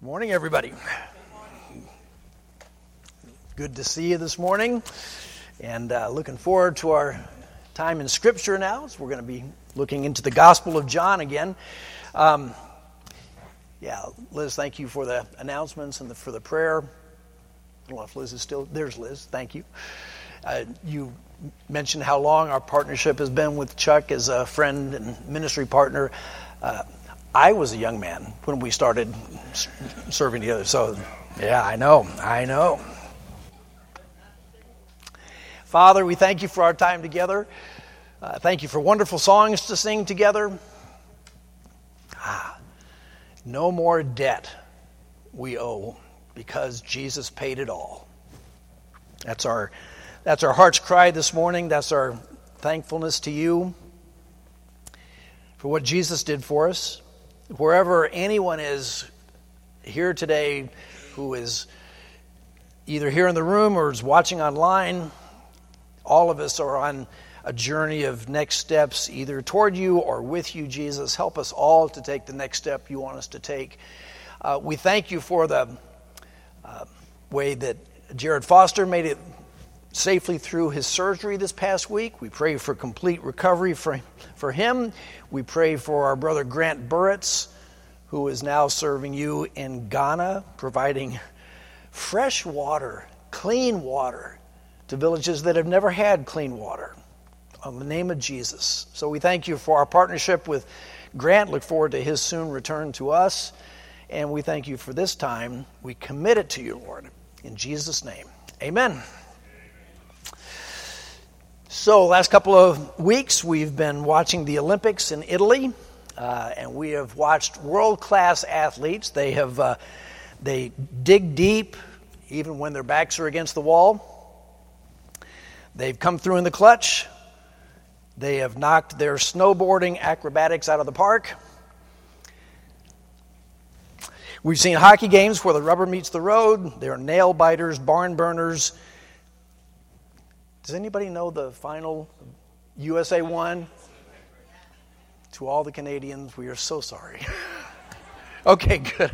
Morning, everybody. Good to see you this morning, and looking forward to our time in Scripture now. So we're going to be looking into the Gospel of John again. Liz, thank you for the announcements and for the prayer. I don't know if Liz is still... There's Liz. Thank you. You mentioned how long our partnership has been with Chuck as a friend and ministry partner. I was a young man when we started serving together. So, yeah, I know. Father, we thank you for our time together. Thank you for wonderful songs to sing together. No more debt we owe because Jesus paid it all. That's our heart's cry this morning. That's our thankfulness to you for what Jesus did for us. Wherever anyone is here today who is either here in the room or is watching online, all of us are on a journey of next steps, either toward you or with you, Jesus. Help us all to take the next step you want us to take. We thank you for the way that Jared Foster made it safely through his surgery this past week. We pray for complete recovery for him. We pray for our brother Grant Burritz, who is now serving you in Ghana, providing fresh water, clean water to villages that have never had clean water. In the name of Jesus. So we thank you for our partnership with Grant. Look forward to his soon return to us. And we thank you for this time. We commit it to you, Lord. In Jesus' name. Amen. So, last couple of weeks, we've been watching the Olympics in Italy, and we have watched world-class athletes. They dig deep, even when their backs are against the wall. They've come through in the clutch. They have knocked their snowboarding acrobatics out of the park. We've seen hockey games where the rubber meets the road. They're nail biters, barn burners. Does anybody know the final? USA won? To all the Canadians, we are so sorry. Okay, good.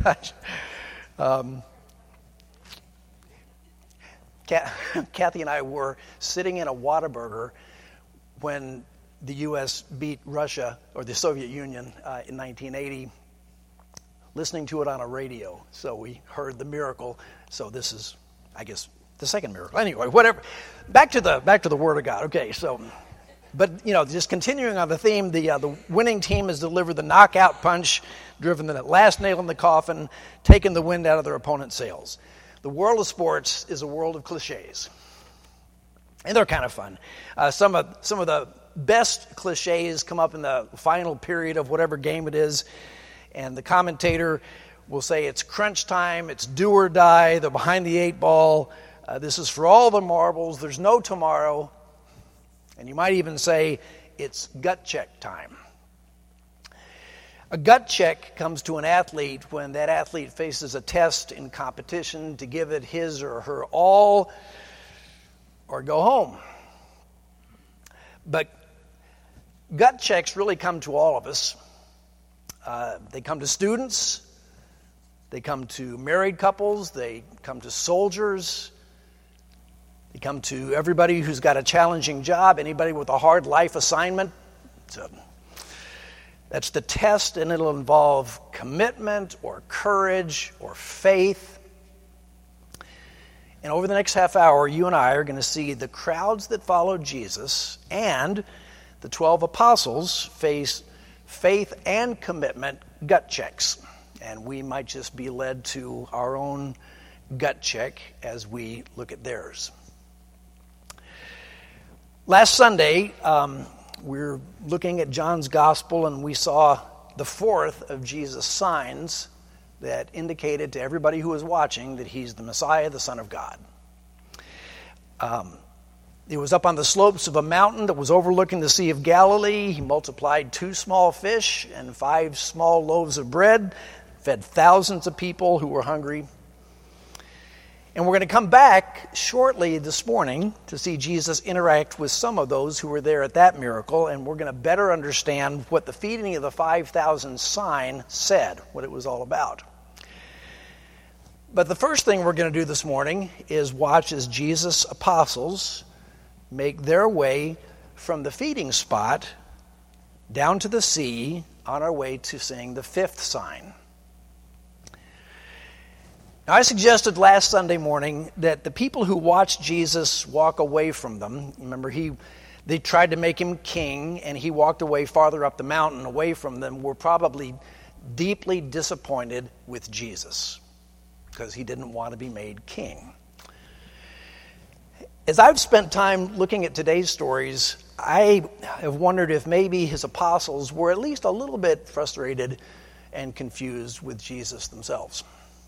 Kathy and I were sitting in a Whataburger when the U.S. beat Russia, or the Soviet Union, in 1980, listening to it on a radio. So we heard the miracle. So this is, I guess, the second miracle. Anyway, whatever. Back to the Word of God. Okay, so, but just continuing on the theme, the winning team has delivered the knockout punch, driven the last nail in the coffin, taken the wind out of their opponent's sails. The world of sports is a world of cliches, and they're kind of fun. Some of the best cliches come up in the final period of whatever game it is, and the commentator will say it's crunch time, it's do or die, the behind the eight ball. This is for all the marbles. There's no tomorrow. And you might even say it's gut check time. A gut check comes to an athlete when that athlete faces a test in competition to give it his or her all or go home. But gut checks really come to all of us. They come to students. They come to married couples. They come to soldiers. They come to everybody who's got a challenging job, anybody with a hard life assignment. So that's the test, and it'll involve commitment or courage or faith. And over the next half hour, you and I are going to see the crowds that followed Jesus and the 12 apostles face faith and commitment gut checks. And we might just be led to our own gut check as we look at theirs. Last Sunday, we were looking at John's Gospel, and we saw the fourth of Jesus' signs that indicated to everybody who was watching that he's the Messiah, the Son of God. It was up on the slopes of a mountain that was overlooking the Sea of Galilee. He multiplied 2 small fish and 5 small loaves of bread, fed thousands of people who were hungry. And we're going to come back shortly this morning to see Jesus interact with some of those who were there at that miracle, and we're going to better understand what the feeding of the 5,000 sign said, what it was all about. But the first thing we're going to do this morning is watch as Jesus' apostles make their way from the feeding spot down to the sea on our way to seeing the fifth sign. Now, I suggested last Sunday morning that the people who watched Jesus walk away from them, remember they tried to make him king and he walked away farther up the mountain away from them, were probably deeply disappointed with Jesus because he didn't want to be made king. As I've spent time looking at today's stories, I have wondered if maybe his apostles were at least a little bit frustrated and confused with Jesus themselves.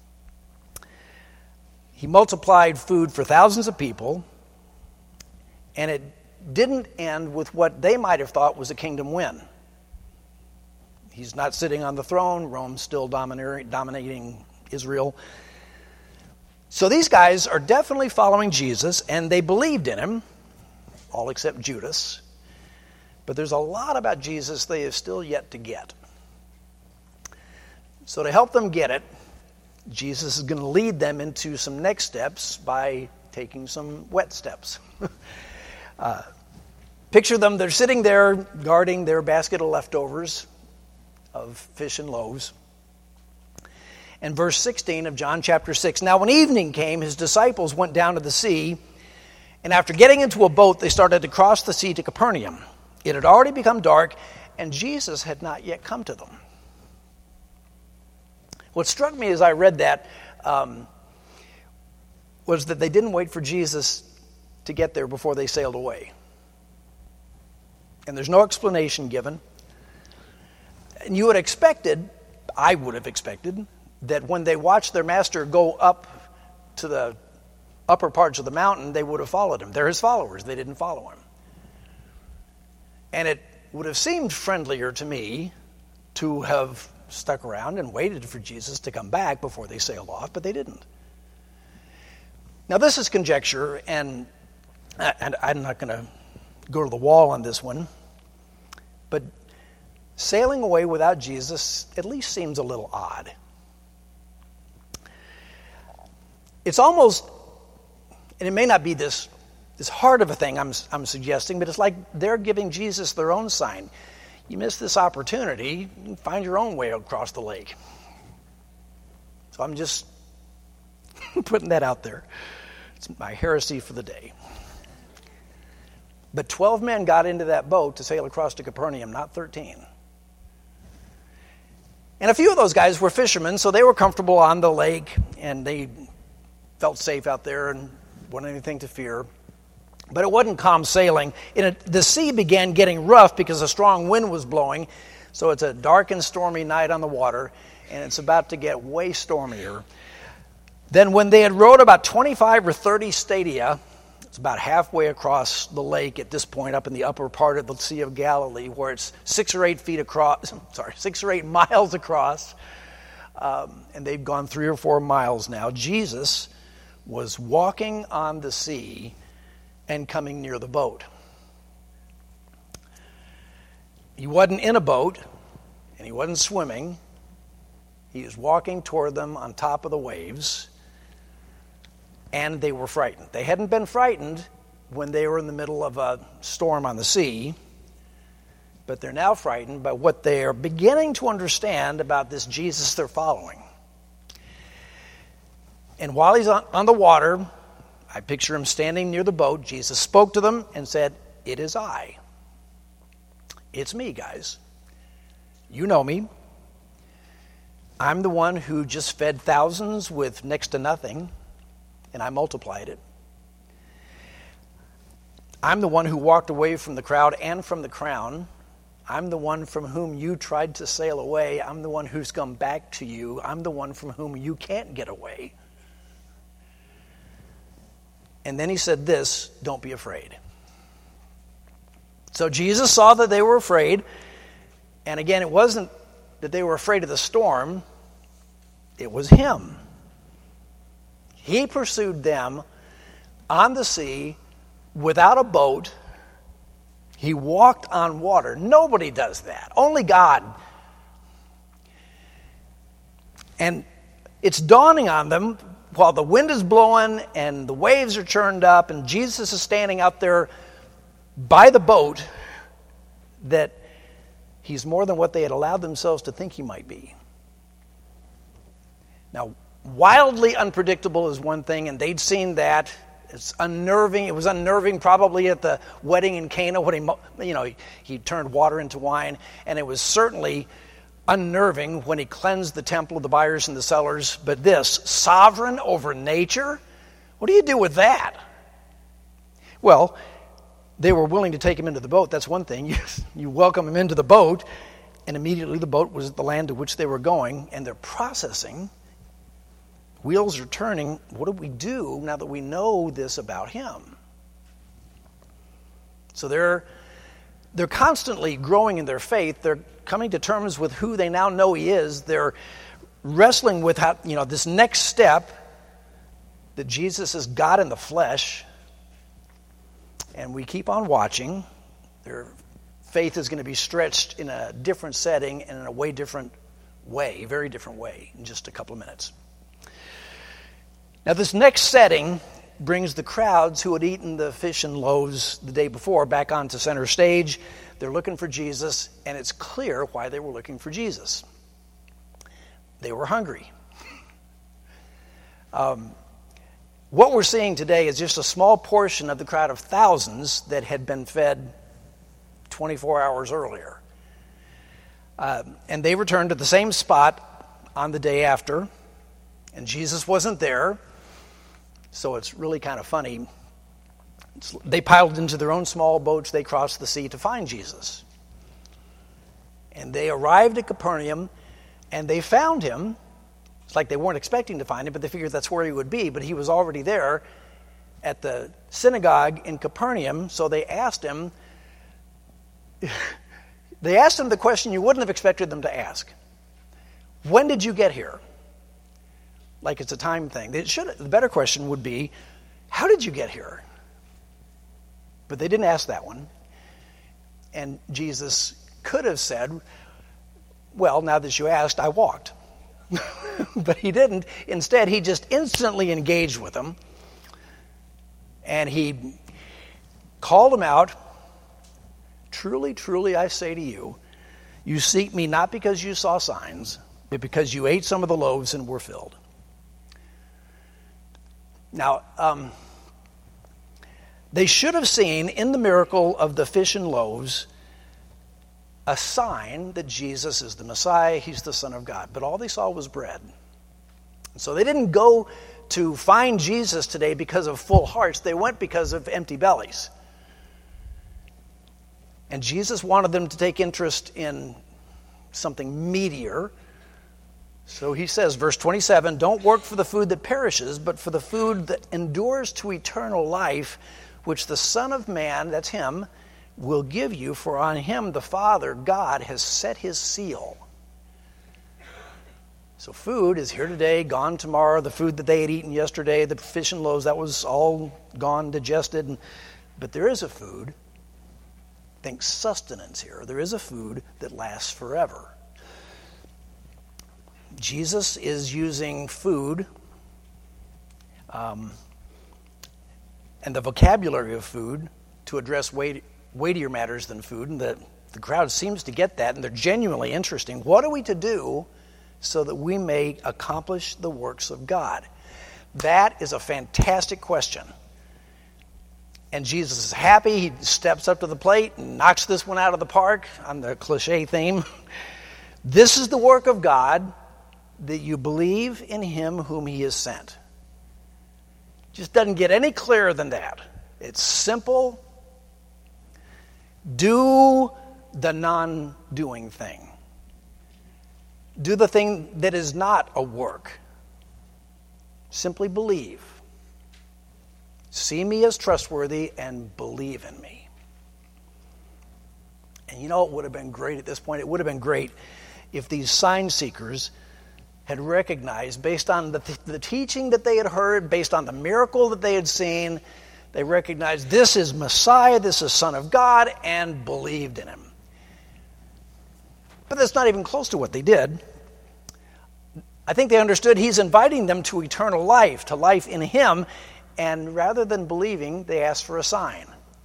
He multiplied food for thousands of people, and it didn't end with what they might have thought was a kingdom win. He's not sitting on the throne. Rome's still dominating Israel. So these guys are definitely following Jesus, and they believed in him, all except Judas. But there's a lot about Jesus they have still yet to get. So to help them get it, Jesus is going to lead them into some next steps by taking some wet steps. Picture them, they're sitting there guarding their basket of leftovers of fish and loaves. And verse 16 of John chapter 6, now when evening came, his disciples went down to the sea, and after getting into a boat, they started to cross the sea to Capernaum. It had already become dark, and Jesus had not yet come to them. What struck me as I read that was that they didn't wait for Jesus to get there before they sailed away. And there's no explanation given. And you would have expected, I would have expected, that when they watched their master go up to the upper parts of the mountain, they would have followed him. They're his followers. They didn't follow him. And it would have seemed friendlier to me to have stuck around and waited for Jesus to come back before they sailed off, but they didn't. Now, this is conjecture, and I'm not going to go to the wall on this one, but sailing away without Jesus at least seems a little odd. It's almost, and it may not be this hard of a thing I'm suggesting, but it's like they're giving Jesus their own sign. You miss this opportunity, you can find your own way across the lake. So I'm just putting that out there. It's my heresy for the day. But 12 men got into that boat to sail across to Capernaum, not 13. And a few of those guys were fishermen, so they were comfortable on the lake, and they felt safe out there and wasn't anything to fear. But it wasn't calm sailing. The sea began getting rough because a strong wind was blowing. So it's a dark and stormy night on the water, and it's about to get way stormier. Then when they had rowed about 25 or 30 stadia, it's about halfway across the lake at this point, up in the upper part of the Sea of Galilee, where it's 6 or 8 miles across, and they've gone 3 or 4 miles now. Jesus was walking on the sea and coming near the boat. He wasn't in a boat, and he wasn't swimming. He was walking toward them on top of the waves, and they were frightened. They hadn't been frightened when they were in the middle of a storm on the sea, but they're now frightened by what they are beginning to understand about this Jesus they're following. And while he's on the water, I picture him standing near the boat. Jesus spoke to them and said, "It is I. It's me, guys. You know me. I'm the one who just fed thousands with next to nothing, and I multiplied it. I'm the one who walked away from the crowd and from the crown. I'm the one from whom you tried to sail away. I'm the one who's come back to you. I'm the one from whom you can't get away." And then he said this, "Don't be afraid." So Jesus saw that they were afraid. And again, it wasn't that they were afraid of the storm. It was him. He pursued them on the sea without a boat. He walked on water. Nobody does that. Only God. And it's dawning on them while the wind is blowing and the waves are churned up and Jesus is standing out there by the boat, that he's more than what they had allowed themselves to think he might be. Now, wildly unpredictable is one thing, and they'd seen that. It's unnerving. It was unnerving probably at the wedding in Cana when he turned water into wine, and it was certainly unnerving when he cleansed the temple of the buyers and the sellers. But this, sovereign over nature, what do you do with that? Well, they were willing to take him into the boat. That's one thing. You welcome him into the boat, and immediately the boat was at the land to which they were going, and they're processing. Wheels are turning. What do we do now that we know this about him? So they're constantly growing in their faith. They're coming to terms with who they now know he is. They're wrestling with how, this next step, that Jesus is God in the flesh. And we keep on watching. Their faith is going to be stretched in a different setting and in a very different way, in just a couple of minutes. Now, this next setting brings the crowds who had eaten the fish and loaves the day before back onto center stage. They're looking for Jesus, and it's clear why they were looking for Jesus. They were hungry. What we're seeing today is just a small portion of the crowd of thousands that had been fed 24 hours earlier. And they returned to the same spot on the day after, and Jesus wasn't there. So it's really kind of funny. They piled into their own small boats. They crossed the sea to find Jesus. And they arrived at Capernaum, and they found him. It's like they weren't expecting to find him, but they figured that's where he would be. But he was already there at the synagogue in Capernaum. So they asked him the question you wouldn't have expected them to ask. When did you get here? Like it's a time thing. The better question would be, how did you get here? But they didn't ask that one. And Jesus could have said, well, now that you asked, I walked. But he didn't. Instead, he just instantly engaged with them. And he called them out. Truly, truly, I say to you, you seek me not because you saw signs, but because you ate some of the loaves and were filled. Now, they should have seen in the miracle of the fish and loaves a sign that Jesus is the Messiah, he's the Son of God. But all they saw was bread. So they didn't go to find Jesus today because of full hearts. They went because of empty bellies. And Jesus wanted them to take interest in something meatier. So he says, verse 27, don't work for the food that perishes, but for the food that endures to eternal life, which the Son of Man, that's him, will give you, for on him the Father, God, has set his seal. So food is here today, gone tomorrow. The food that they had eaten yesterday, the fish and loaves, that was all gone, digested. But there is a food, think sustenance here, there is a food that lasts forever. Jesus is using food and the vocabulary of food to address weightier matters than food, and the crowd seems to get that, and they're genuinely interesting. What are we to do so that we may accomplish the works of God? That is a fantastic question. And Jesus is happy. He steps up to the plate and knocks this one out of the park on the cliche theme. This is the work of God, that you believe in him whom he has sent. Just doesn't get any clearer than that. It's simple. Do the non-doing thing. Do the thing that is not a work. Simply believe. See me as trustworthy and believe in me. And it would have been great at this point. It would have been great if these sign seekers had recognized, based on the teaching that they had heard, based on the miracle that they had seen, they recognized this is Messiah, this is Son of God, and believed in him. But that's not even close to what they did. I think they understood he's inviting them to eternal life, to life in him, and rather than believing, they asked for a sign.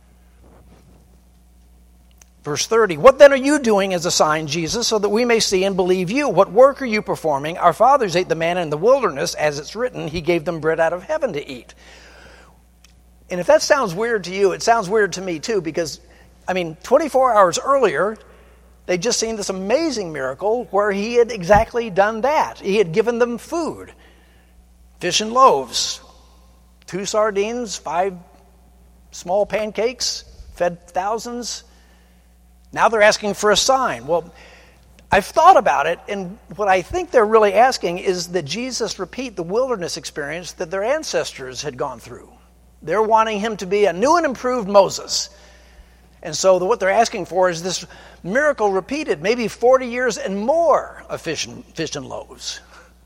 Verse 30, "What then are you doing as a sign, Jesus, so that we may see and believe you? What work are you performing? Our fathers ate the manna in the wilderness, as it's written, he gave them bread out of heaven to eat." And if that sounds weird to you, it sounds weird to me too, because, 24 hours earlier, they'd just seen this amazing miracle where he had exactly done that. He had given them food, fish and loaves, 2 sardines, 5 small pancakes, fed thousands. Now they're asking for a sign. Well, I've thought about it, and what I think they're really asking is that Jesus repeat the wilderness experience that their ancestors had gone through. They're wanting him to be a new and improved Moses. And so what they're asking for is this miracle repeated, maybe 40 years and more of fish and loaves.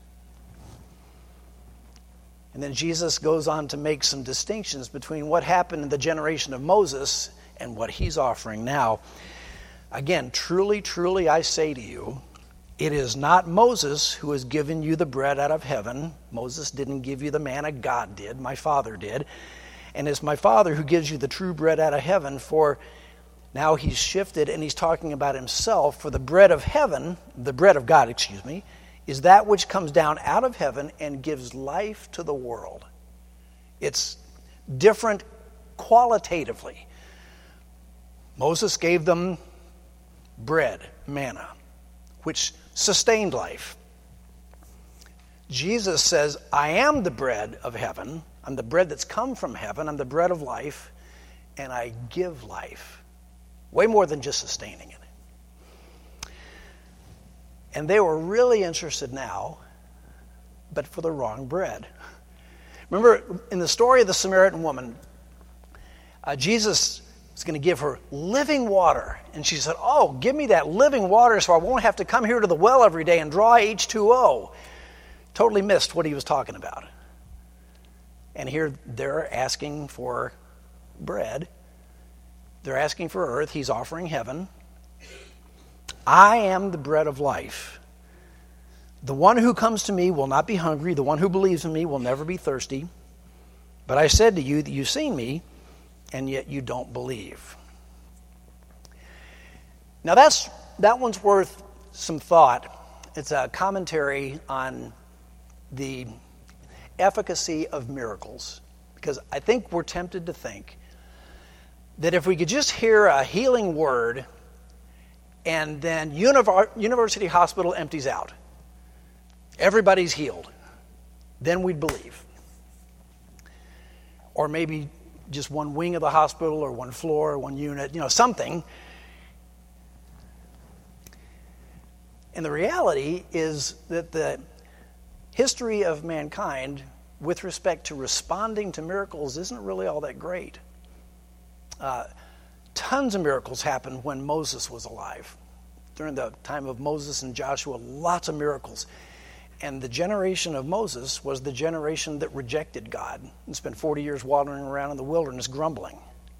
And then Jesus goes on to make some distinctions between what happened in the generation of Moses and what he's offering now. Again, truly, truly, I say to you, it is not Moses who has given you the bread out of heaven. Moses didn't give you the manna, God did, my Father did. And it's my Father who gives you the true bread out of heaven. For now he's shifted and he's talking about himself. For the bread of heaven, the bread of God, is that which comes down out of heaven and gives life to the world. It's different qualitatively. Moses gave them bread, manna, which sustained life. Jesus says, I am the bread of heaven. I'm the bread that's come from heaven. I'm the bread of life, and I give life. Way more than just sustaining it. And they were really interested now, but for the wrong bread. Remember, in the story of the Samaritan woman, Jesus was going to give her living water. And she said, oh, give me that living water so I won't have to come here to the well every day and draw H2O. Totally missed what he was talking about. And here they're asking for bread. They're asking for earth. He's offering heaven. I am the bread of life. The one who comes to me will not be hungry. The one who believes in me will never be thirsty. But I said to you that you've seen me, and yet you don't believe. Now that one's worth some thought. It's a commentary on the efficacy of miracles. Because I think we're tempted to think that if we could just hear a healing word and then University Hospital empties out, everybody's healed, then we'd believe. Or maybe just one wing of the hospital or one floor or one unit, something. And the reality is that the history of mankind with respect to responding to miracles isn't really all that great. Tons of miracles happened when Moses was alive. During the time of Moses and Joshua, lots of miracles. And the generation of Moses was the generation that rejected God and spent 40 years wandering around in the wilderness grumbling.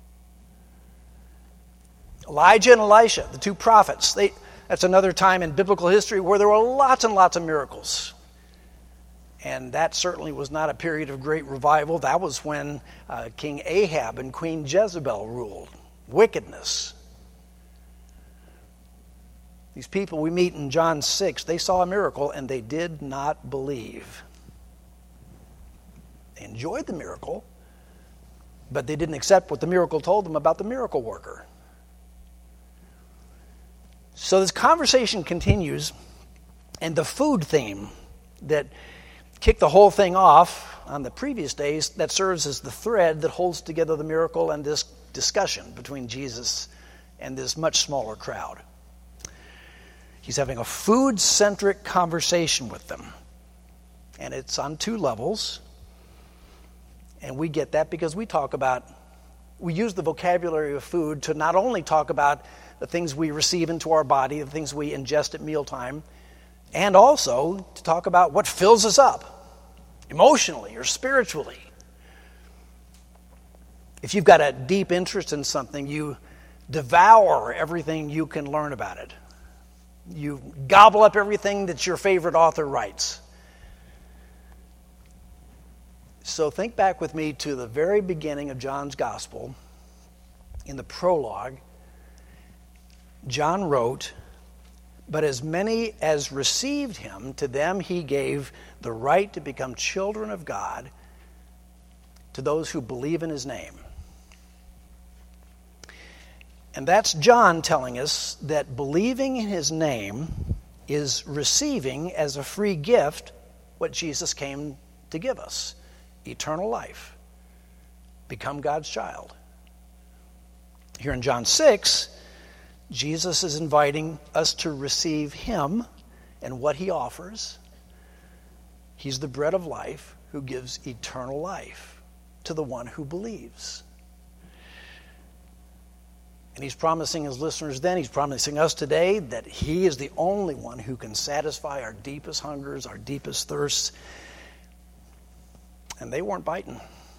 Elijah and Elisha, the 2 prophets, that's another time in biblical history where there were lots and lots of miracles. And that certainly was not a period of great revival. That was when King Ahab and Queen Jezebel ruled. Wickedness. These people we meet in John 6, they saw a miracle and they did not believe. They enjoyed the miracle, but they didn't accept what the miracle told them about the miracle worker. So this conversation continues, and the food theme that kicked the whole thing off on the previous days, that serves as the thread that holds together the miracle and this discussion between Jesus and this much smaller crowd. He's having a food-centric conversation with them. And it's on 2 levels. And we get that because we use the vocabulary of food to not only talk about the things we receive into our body, the things we ingest at mealtime, and also to talk about what fills us up, emotionally or spiritually. If you've got a deep interest in something, you devour everything you can learn about it. You gobble up everything that your favorite author writes. So think back with me to the very beginning of John's Gospel. In the prologue, John wrote, "But as many as received him, to them he gave the right to become children of God, to those who believe in his name." And that's John telling us that believing in his name is receiving as a free gift what Jesus came to give us: eternal life. Become God's child. Here in John 6, Jesus is inviting us to receive him and what he offers. He's the bread of life who gives eternal life to the one who believes. And he's promising his listeners then, he's promising us today, that he is the only one who can satisfy our deepest hungers, our deepest thirsts. And they weren't biting.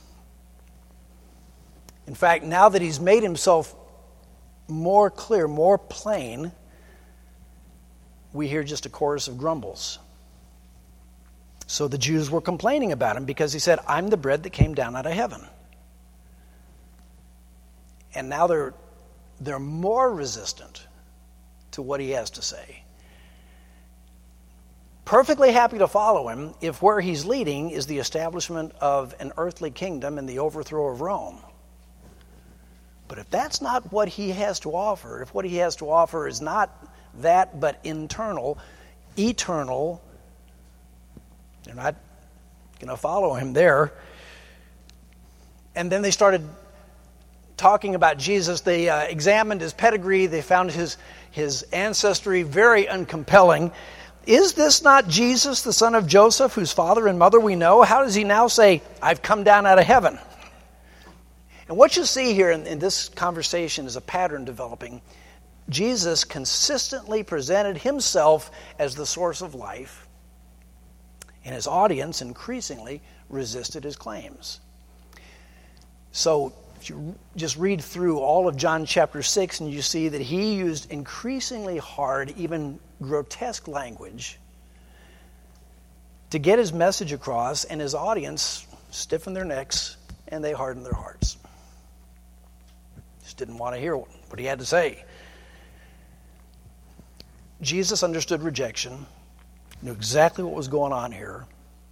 In fact, now that he's made himself more clear, more plain, we hear just a chorus of grumbles. So the Jews were complaining about him because he said, "I'm the bread that came down out of heaven." And now they're more resistant to what he has to say. Perfectly happy to follow him if where he's leading is the establishment of an earthly kingdom and the overthrow of Rome. But if that's not what he has to offer, if what he has to offer is not that but internal, eternal, they're not going to follow him there. And then they started talking about Jesus. They examined his pedigree. They found his ancestry very uncompelling. Is this not Jesus, the son of Joseph, whose father and mother we know? How does he now say, "I've come down out of heaven"? And what you see here in this conversation is a pattern developing. Jesus consistently presented himself as the source of life, and his audience increasingly resisted his claims. So if you just read through all of John chapter 6, and you see that he used increasingly hard, even grotesque language to get his message across, and his audience stiffened their necks and they hardened their hearts. Just didn't want to hear what he had to say. Jesus understood rejection, knew exactly what was going on here.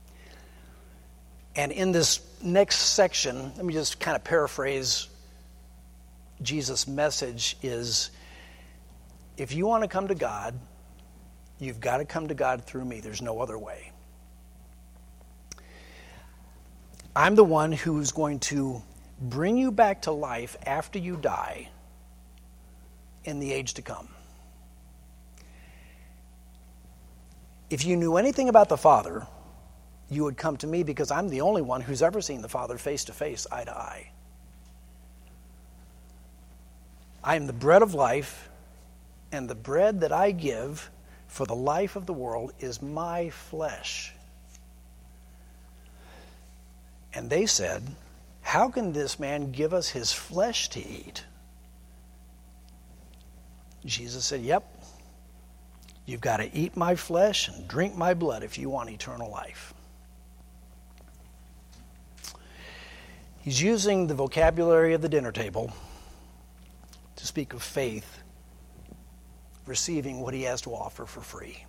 And in this next section, let me just kind of paraphrase Jesus' message is, if you want to come to God, you've got to come to God through me. There's no other way. I'm the one who's going to bring you back to life after you die in the age to come. If you knew anything about the Father, you would come to me, because I'm the only one who's ever seen the Father face to face, eye to eye. I am the bread of life, and the bread that I give for the life of the world is my flesh. And they said, "How can this man give us his flesh to eat?" Jesus said, "Yep. You've got to eat my flesh and drink my blood if you want eternal life." He's using the vocabulary of the dinner table to speak of faith, receiving what he has to offer for free.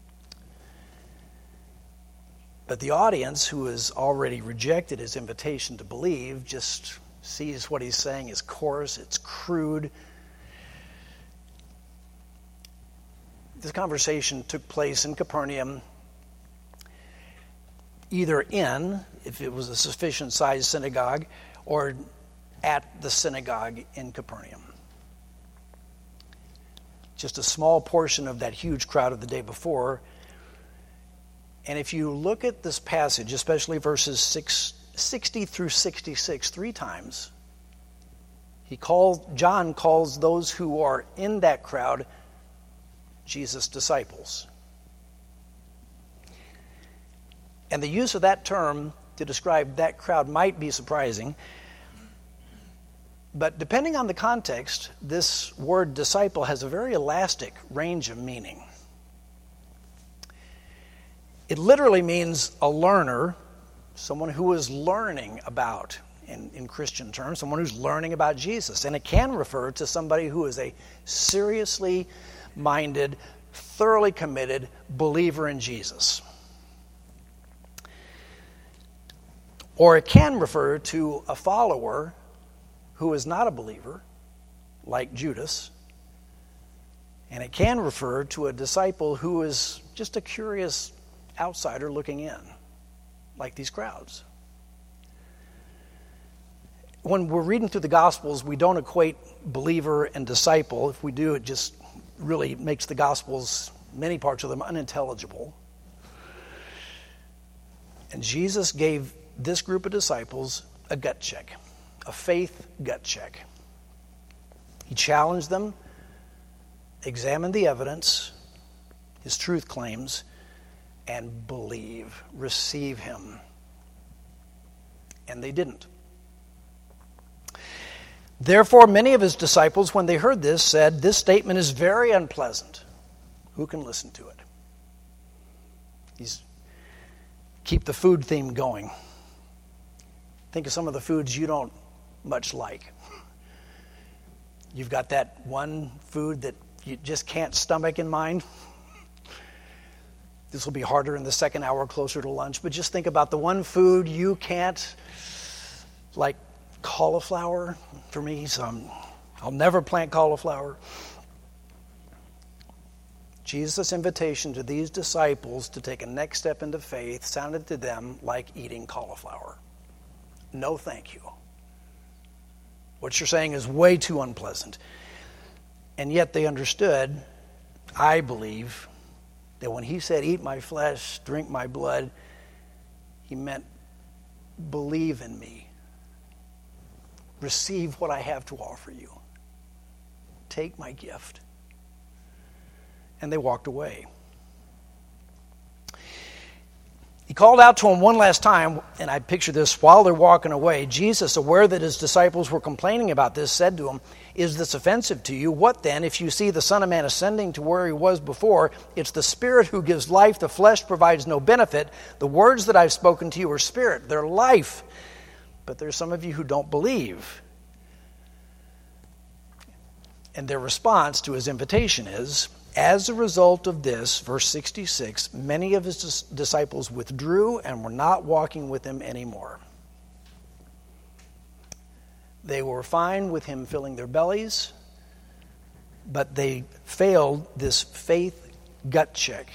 But the audience, who has already rejected his invitation to believe, just sees what he's saying is coarse, it's crude. This conversation took place in Capernaum, either in, if it was a sufficient sized synagogue, or at the synagogue in Capernaum. Just a small portion of that huge crowd of the day before. And if you look at this passage, especially verses 60 through 66, 3 times, John calls those who are in that crowd Jesus' disciples. And the use of that term to describe that crowd might be surprising, but depending on the context, this word disciple has a very elastic range of meaning. It literally means a learner, someone who is learning about, in Christian terms, someone who's learning about Jesus. And it can refer to somebody who is a seriously minded, thoroughly committed believer in Jesus. Or it can refer to a follower who is not a believer, like Judas. And it can refer to a disciple who is just a curious outsider looking in, like these crowds. When we're reading through the Gospels, we don't equate believer and disciple. If we do, it just really makes the Gospels, many parts of them, unintelligible. And Jesus gave this group of disciples a gut check, a faith gut check. He challenged them, examined the evidence, his truth claims, and believe, receive him. And they didn't. Therefore, many of his disciples, when they heard this, said, "This statement is very unpleasant. Who can listen to it?" Keep the food theme going. Think of some of the foods you don't much like. You've got that one food that you just can't stomach in mind. This will be harder in the second hour closer to lunch, but just think about the one food you can't, like cauliflower for me. So I'll never plant cauliflower. Jesus' invitation to these disciples to take a next step into faith sounded to them like eating cauliflower. No, thank you. What you're saying is way too unpleasant. And yet they understood, I believe, that when he said, "Eat my flesh, drink my blood," he meant believe in me. Receive what I have to offer you. Take my gift. And they walked away. He called out to them one last time, and I picture this while they're walking away. Jesus, aware that his disciples were complaining about this, said to them, "Is this offensive to you? What then, if you see the Son of Man ascending to where he was before? It's the Spirit who gives life. The flesh provides no benefit. The words that I've spoken to you are spirit. They're life. But there's some of you who don't believe." And their response to his invitation is, as a result of this, verse 66, many of his disciples withdrew and were not walking with him anymore. They were fine with him filling their bellies, but they failed this faith gut check.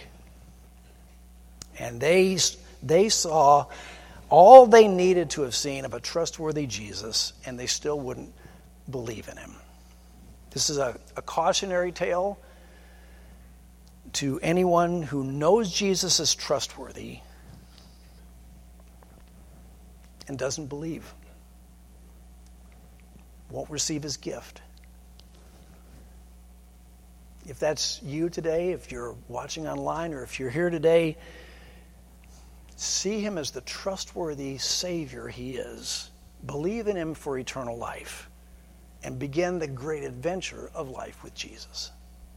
And they saw all they needed to have seen of a trustworthy Jesus, and they still wouldn't believe in him. This is a cautionary tale to anyone who knows Jesus is trustworthy and doesn't believe, won't receive his gift. If that's you today, if you're watching online, or if you're here today, see him as the trustworthy Savior he is. Believe in him for eternal life and begin the great adventure of life with Jesus.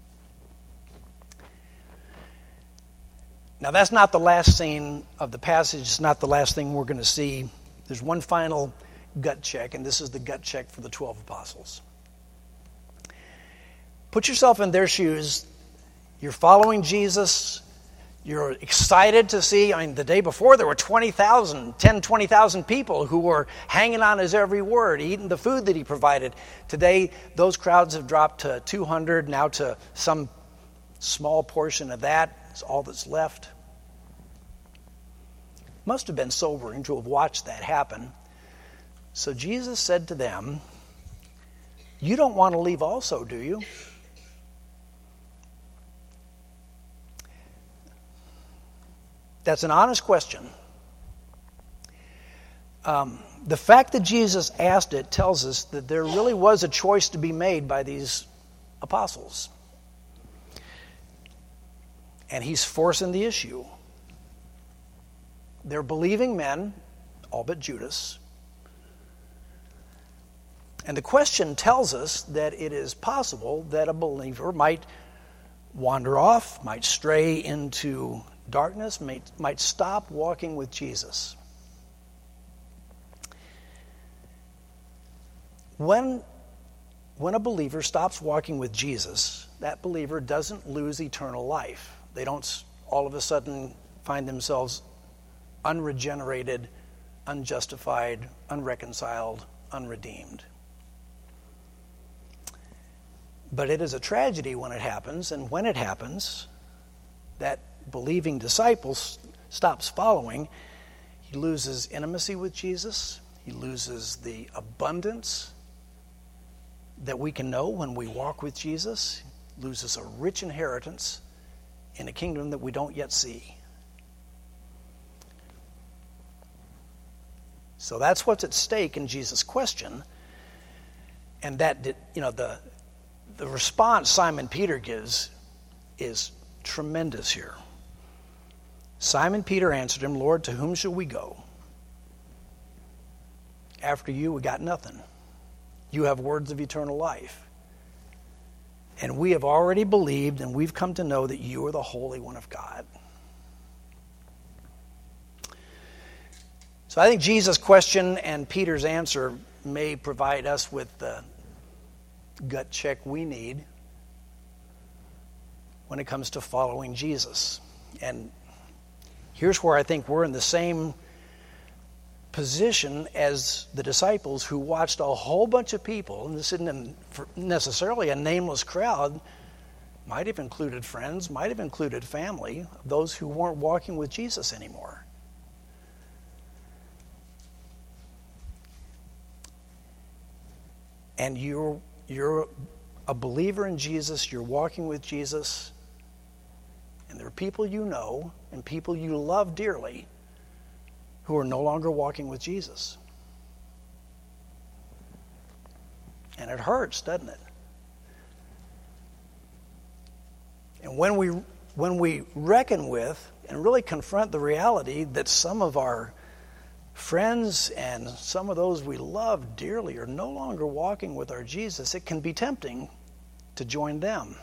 Now, that's not the last scene of the passage. It's not the last thing we're going to see. There's one final gut check, and this is the gut check for the 12 apostles. Put yourself in their shoes. You're following Jesus. You're excited to see. The day before there were 20,000 people who were hanging on his every word, eating the food that he provided. Today, those crowds have dropped to 200, now to some small portion of that. It's all that's left. Must have been sobering to have watched that happen. So Jesus said to them, "You don't want to leave also, do you?" That's an honest question. The fact that Jesus asked it tells us that there really was a choice to be made by these apostles. And he's forcing the issue. They're believing men, all but Judas. And the question tells us that it is possible that a believer might wander off, might stray into darkness, might stop walking with Jesus. When a believer stops walking with Jesus, that believer doesn't lose eternal life. They don't all of a sudden find themselves unregenerated, unjustified, unreconciled, unredeemed. But it is a tragedy when it happens, and when it happens, that believing disciple stops following. He loses intimacy with Jesus. He loses the abundance that we can know when we walk with Jesus. He loses a rich inheritance in a kingdom that we don't yet see. So that's what's at stake in Jesus' question. And that, the response Simon Peter gives is tremendous here. Simon Peter answered him, Lord, to whom shall we go? After you, we got nothing. You have words of eternal life. And we have already believed, and we've come to know that you are the Holy One of God. So I think Jesus' question and Peter's answer may provide us with the gut check we need when it comes to following Jesus. And here's where I think we're in the same position as the disciples who watched a whole bunch of people, and this isn't necessarily a nameless crowd, might have included friends, might have included family, those who weren't walking with Jesus anymore. And you're a believer in Jesus, you're walking with Jesus, and there are people you know and people you love dearly who are no longer walking with Jesus. And it hurts, doesn't it? And when we reckon with and really confront the reality that some of our friends and some of those we love dearly are no longer walking with our Jesus, it can be tempting to join them.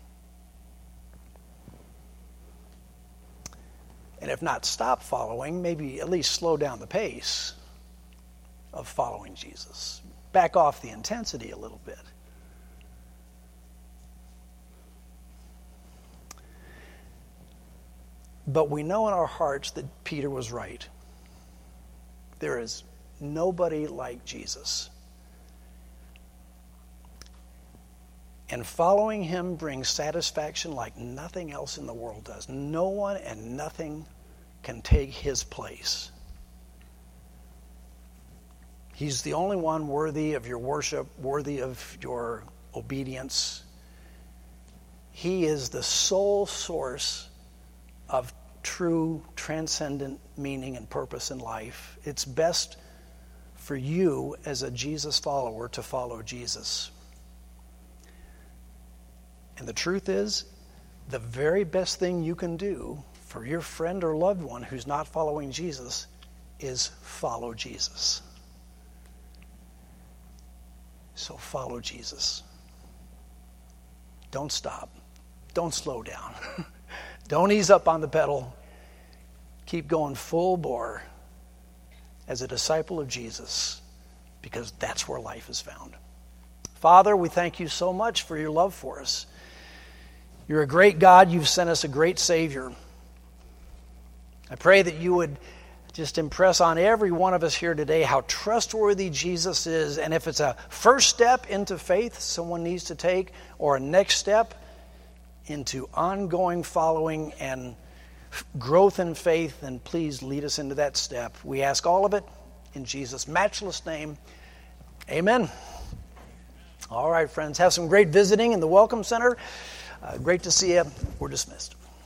And if not stop following, maybe at least slow down the pace of following Jesus. Back off the intensity a little bit. But we know in our hearts that Peter was right. There is nobody like Jesus. And following him brings satisfaction like nothing else in the world does. No one and nothing can take his place. He's the only one worthy of your worship, worthy of your obedience. He is the sole source of true, transcendent meaning and purpose in life. It's best for you as a Jesus follower to follow Jesus. And the truth is, the very best thing you can do for your friend or loved one who's not following Jesus is follow Jesus. So follow Jesus. Don't stop. Don't slow down. Don't ease up on the pedal. Keep going full bore as a disciple of Jesus, because that's where life is found. Father, we thank you so much for your love for us. You're a great God. You've sent us a great Savior. I pray that you would just impress on every one of us here today how trustworthy Jesus is. And if it's a first step into faith someone needs to take, or a next step into ongoing following and growth in faith, then please lead us into that step. We ask all of it in Jesus' matchless name. Amen. All right, friends, have some great visiting in the Welcome Center. Great to see you. We're dismissed.